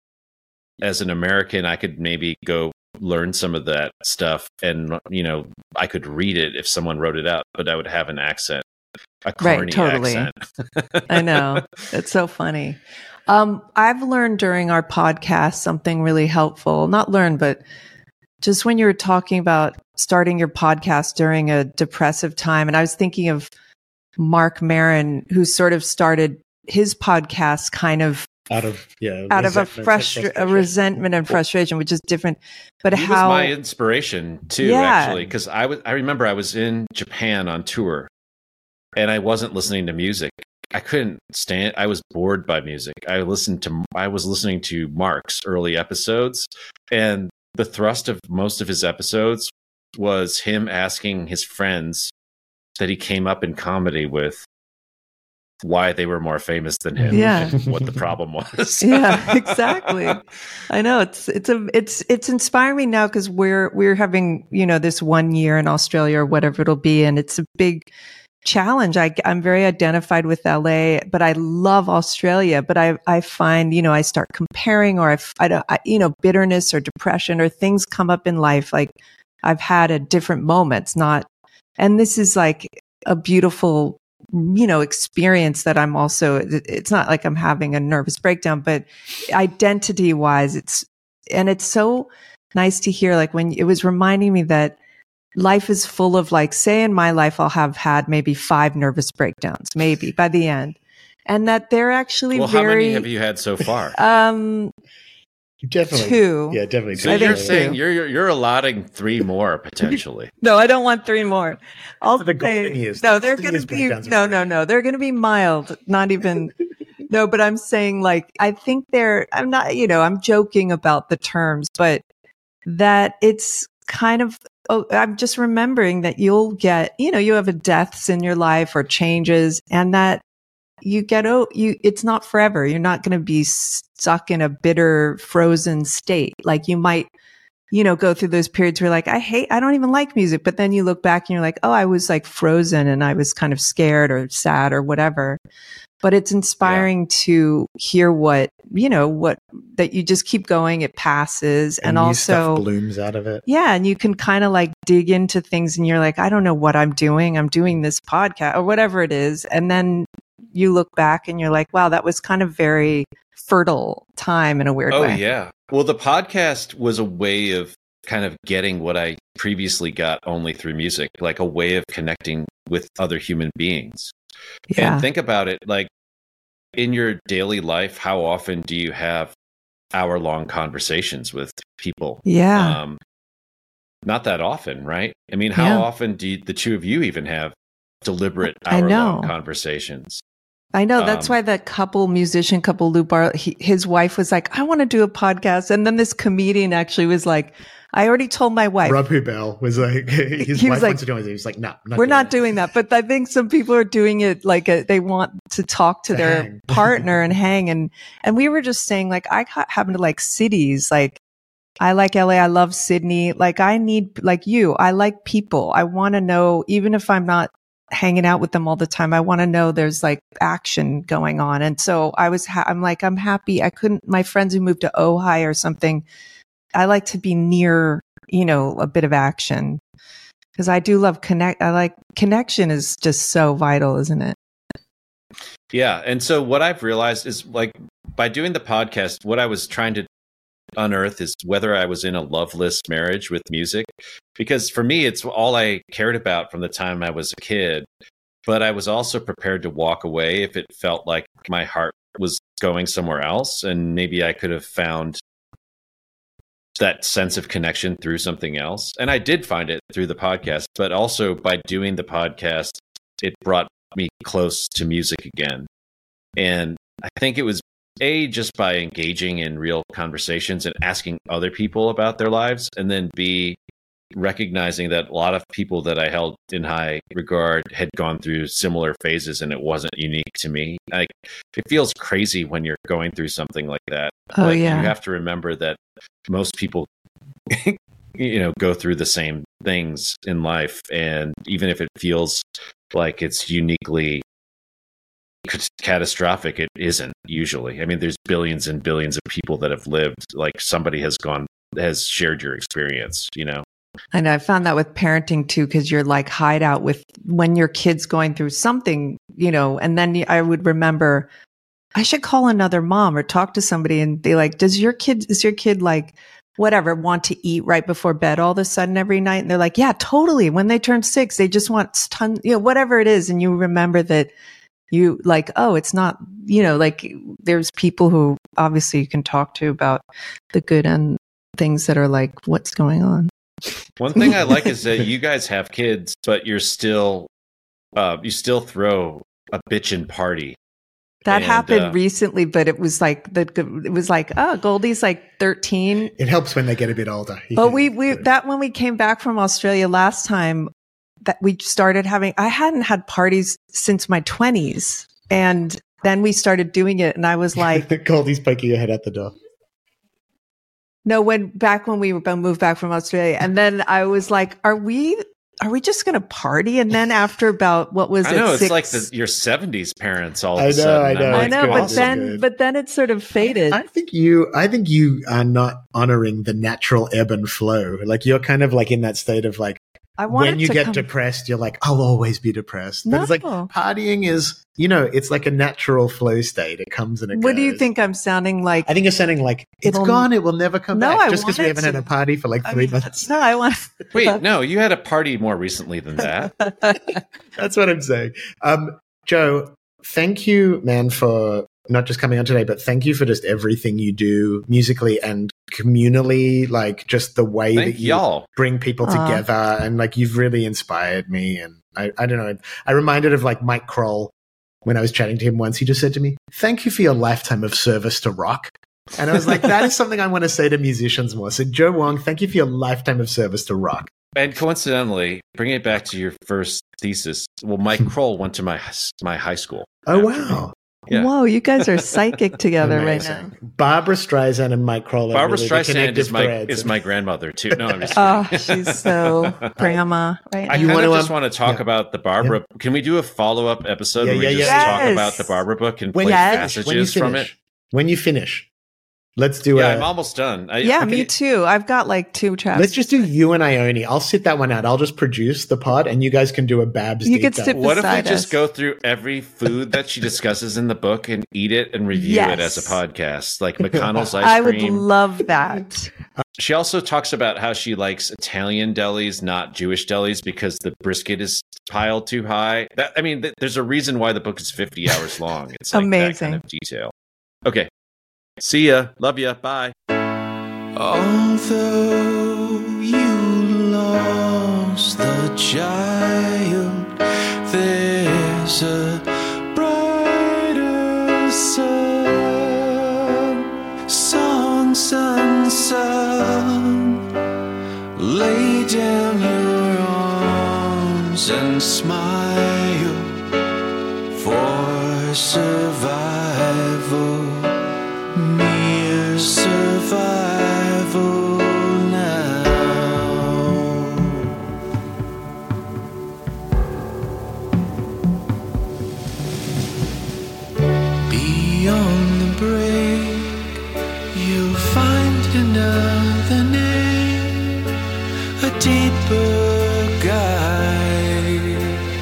as an American, I could maybe go learn some of that stuff, and you know, I could read it if someone wrote it out, but I would have an accent, a Right, corny totally. accent. I know. It's so funny. Um, I've learned during our podcast something really helpful. Not learned, but just when you were talking about starting your podcast during a depressive time. And I was thinking of Mark Maron, who sort of started his podcast kind of Out of yeah, out of a, resentment and frustra- a frustration. resentment and frustration, which is different. But He how was my inspiration too, Yeah. actually, because I was I remember I was in Japan on tour, and I wasn't listening to music, I couldn't stand. I was bored by music. I listened to. I was listening to Mark's early episodes, and the thrust of most of his episodes was him asking his friends that he came up in comedy with why they were more famous than him, Yeah. and what the problem was. Yeah, exactly. I know it's it's a it's it's inspiring me now because we're we're having, you know, this one year in Australia or whatever it'll be, and it's a big challenge. I, I'm very identified with L A, but I love Australia. But I I find, you know, I start comparing, or I I, don't, I you know bitterness or depression or things come up in life like I've had at different moments. Not, and this is like a beautiful, you know, experience that I'm also, it's not like I'm having a nervous breakdown, but identity wise, it's, and it's so nice to hear, like when it was reminding me that life is full of, like, say in my life, I'll have had maybe five nervous breakdowns, maybe by the end. And that they're actually well, very, how many have you had so far? um, Definitely. two. Yeah, definitely. So I you're think saying two. you're, you're you're allotting three more potentially. No, I don't want three more. I'll For the golden say, years. no, they're The going years to be, breakdowns are no, great. no, no, they're going to be mild, not even, no, but I'm saying, like, I think they're, I'm not, you know, I'm joking about the terms, but that it's kind of, oh, I'm just remembering that you'll get, you know, you have a deaths in your life or changes, and that you get, oh, you, it's not forever. You're not going to be stuck in a bitter, frozen state. Like you might, you know, go through those periods where you're like, I hate, I don't even like music. But then you look back and you're like, oh, I was like frozen and I was kind of scared or sad or whatever. But it's inspiring yeah. to hear what, you know, what, that you just keep going, it passes. And, and new also stuff blooms out of it. Yeah. And you can kind of like dig into things and you're like, I don't know what I'm doing. I'm doing this podcast or whatever it is. And then you look back and you're like, wow, that was kind of very fertile time in a weird oh, way. Oh, yeah. Well, the podcast was a way of kind of getting what I previously got only through music, like a way of connecting with other human beings. Yeah. And think about it, like in your daily life, how often do you have hour long conversations with people? Yeah. Um, not that often, right? I mean, how Yeah. often do you, the two of you even have deliberate I hour long know. conversations? I know. That's Um, why that couple, musician couple, Lou Bar, he, his wife was like, I want to do a podcast. And then this comedian actually was like, I already told my wife. Rob Hubel was like, his He wife was like, wants to do it. He was like, no, I'm not we're doing not that. doing that. But I think some people are doing it like a, they want to talk to To their hang. partner and hang. And, and we were just saying, like, I ha- happen to like cities. Like, I like L A. I love Sydney. Like, I need, like you, I like people. I want to know, even if I'm not hanging out with them all the time, I want to know there's like action going on. And so I was, ha- I'm like, I'm happy. I couldn't, my friends who moved to Ojai or something, I like to be near, you know, a bit of action because I do love connect. I like connection is just so vital, isn't it? Yeah. And so what I've realized is, like, by doing the podcast, what I was trying to unearth is whether I was in a loveless marriage with music, because for me, it's all I cared about from the time I was a kid. But I was also prepared to walk away if it felt like my heart was going somewhere else. And maybe I could have found that sense of connection through something else. And I did find it through the podcast, but also by doing the podcast, it brought me close to music again. And I think it was A, just by engaging in real conversations and asking other people about their lives, and then B, recognizing that a lot of people that I held in high regard had gone through similar phases and it wasn't unique to me. Like, it feels crazy when you're going through something like that. Oh, Like, yeah. you have to remember that most people you know go through the same things in life, and even if it feels like it's uniquely catastrophic, it isn't usually. I mean, there's billions and billions of people that have lived, like somebody has gone has shared your experience, you know. And I found that with parenting too, because you're like hide out with when your kid's going through something, you know, and then I would remember I should call another mom or talk to somebody and be like, does your kid, is your kid like, whatever, want to eat right before bed all of a sudden every night? And they're like, yeah, totally. When they turn six, they just want tons, you know, whatever it is. And you remember that you like, oh, it's not, you know, like there's people who obviously you can talk to about the good and things that are like, what's going on? One thing I like is that you guys have kids, but you're still, uh, you still throw a bitchin' party. That And, happened uh, recently, but it was like the it was like, oh, Goldie's like thirteen. It helps when they get a bit older. You But can- we we that when we came back from Australia last time, that we started having. I hadn't had parties since my twenties, and then we started doing it, and I was like, Goldie's poking your head out the door. no, when back when we were moved back from Australia, and then I was like, are we? Are we just going to party? And then after about, what was I it? know it's six, like the, your seventies parents all of I a know, sudden. I I'm know. like, I know, good. but Awesome. then, Good. but then it sort of faded. I think you, I think you are not honoring the natural ebb and flow. Like you're kind of like in that state of like, I wanted when you to get come- depressed, you're like, I'll always be depressed. But it's like No. partying is, you know, it's like a natural flow state. It comes and it What do you goes. think I'm sounding like? I think you're sounding like it's It'll- gone. It will never come No, back. I Just because we wanted haven't had to. a party for like I three mean, months. no, I want. Wait, no, you had a party more recently than that. That's what I'm saying. Um, Joe, thank you, man, for not just coming on today, but thank you for just everything you do musically and communally, like just the way Thank that you y'all. bring people Aw. together. And like you've really inspired me. And I, I don't know, I reminded of like Mike Kroll when I was chatting to him once. He just said to me, thank you for your lifetime of service to rock. And I was like, that is something I want to say to musicians more. So Joe Wong, thank you for your lifetime of service to rock. And coincidentally, bring it back to your first thesis. Well, Mike Kroll went to my my high school. Oh, after me. wow. Yeah. Whoa, you guys are psychic together right Amazing. now. Barbara Streisand and Mike Kroll. are Barbara really the Streisand connective is my threads. is my grandmother too. No, I'm just. Oh, kidding. she's so grandma right I now. You kind wanna, of just um, want to talk yeah. about the Barbara. Can we do a follow up episode Yeah, where we yeah, just yeah. talk Yes. about the Barbara book and When play you Yes. finish, when you passages from it? finish, when you finish, let's do Yeah, a. I'm almost done. I, Yeah, okay. me too. I've got like two chapters. Let's just do you and Ione. I'll sit that one out. I'll just produce the pod, and you guys can do a Babs. You deep could dive. sit What if we beside just us. go through every food that she discusses in the book and eat it and review it as a Yes. podcast, like McConnell's ice I would cream? love that. She also talks about how she likes Italian delis, not Jewish delis, because the brisket is piled too high. That, I mean, th- there's a reason why the book is fifty hours long. It's like that Amazing. kind of detail. Okay. See ya. Love ya. Bye. Although you lost the child, there's a brighter sun. Son, son, son, lay down your arms and smile for survival. Mere survival now. Beyond the break, you'll find another name, a deeper guide.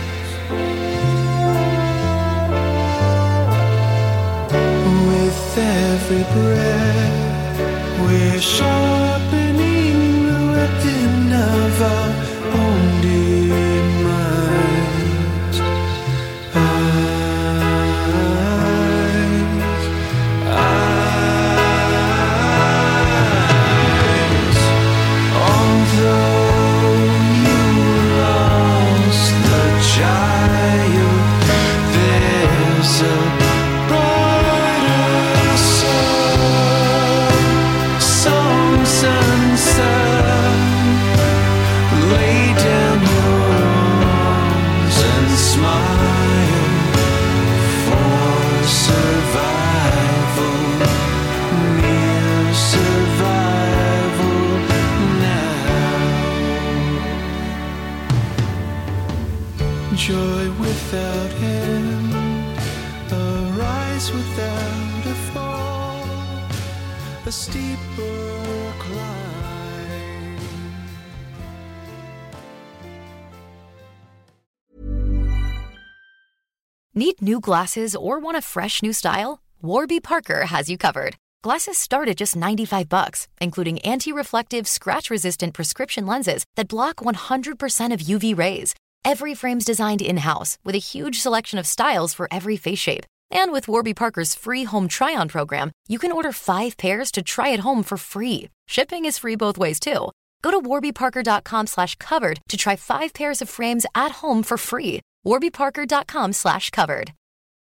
With every breath, we're sharpening the weapon of our own demise. Eyes, eyes. Although you lost the child, there's a brighter sun. Sun, sun, sun. Lay down your arms and smile for survival. Mere survival now. Joy without end, arise without a fall, a steeper climb. Need new glasses or want a fresh new style? Warby Parker has you covered. Glasses start at just ninety-five bucks, including anti-reflective, scratch-resistant prescription lenses that block one hundred percent of U V rays. Every frame's designed in-house with a huge selection of styles for every face shape. And with Warby Parker's free home try-on program, you can order five pairs to try at home for free. Shipping is free both ways, too. Go to warbyparker.com slash covered to try five pairs of frames at home for free. warbyparker.com slash covered.